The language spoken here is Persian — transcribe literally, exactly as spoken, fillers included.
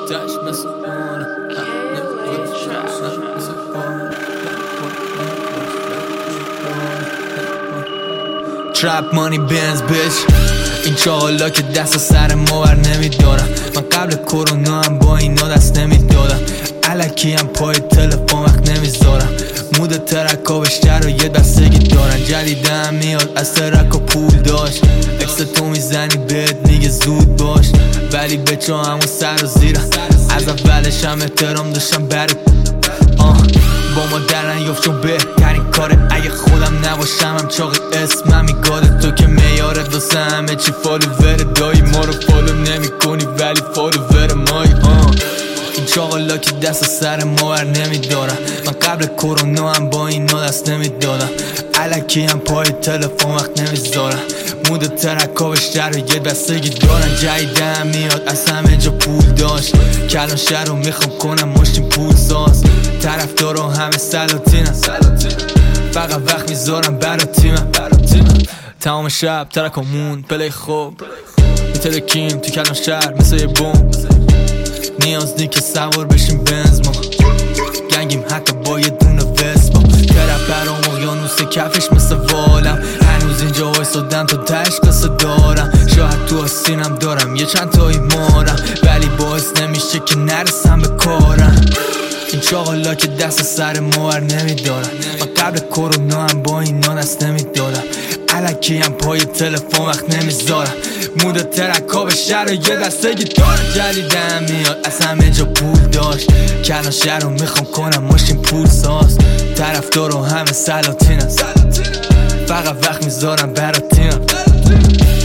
تاش مثل اونه ترپ مانی بنز بیچ این چاقالا که دست و سر ما بر نمیدارم. من قبل کرونا هم با اینا دست نمیدادم. الکی هم پای تلفن وقت نمیذارم. مود ترکا بیشتر و یه دستگی دارن. جدیدم میاد از ترک و پول داشت. اکس تو میزنی بهت میگه زود باش، ولی بچه همون سر و زیرم. از اولش هم احترام داشتم برای آه با ما درن یفت چون بهترین کاره. اگه خودم نباشم هم چاقی اسمم میگاده. تو که میارت واسه همه چی فالوور دایی. ما رو فالو نمی کنی ولی فالوور مایی. آه این چاقالا که دست سر ما بر نمیدارم. من قبل کرونا هم با اینا دست نمیدادم. الکی هم پای تلفن وقت نمیذارم. مود ترکا بیشتر و یه دستگی دارن. جدیدم میاد از همه جا پول داشت. کلان شهر رو میخوام کنم ماشین پول ساز. طرفدار رو همه سلاطینم. فقط وقت میذارم برا تیمم. تمام شب ترکامون پلی خوب میترکیم تو کلان شهر مثل یه بوم. نیاز نی که سوار بشیم بنز ما. گنگیم حتی با یه دونه وسپا. ترپ برام اقیانوس کفش مثل والم. هنوز اینجا وایسادم تا تش قصه دارم. شاید تو آسینم دارم یه چند تایی مارم، ولی باعث نمیشه که نرسم به کارم. این چاقالا که دست سر ما بر نمیدارم. من قبل کرونا هم با اینا دست نمیدادم. الکی هم پای تلفن وقت نمیذارم. مود ترکا به شهر و یه دستگی دارم. جدیدم میاد از همه جا پول داشت. کلان شهر رو میخوام کنم ماشین پول ساز. طرفدار رو همه سلاطینم. فقط وقت میذارم برا تیمم.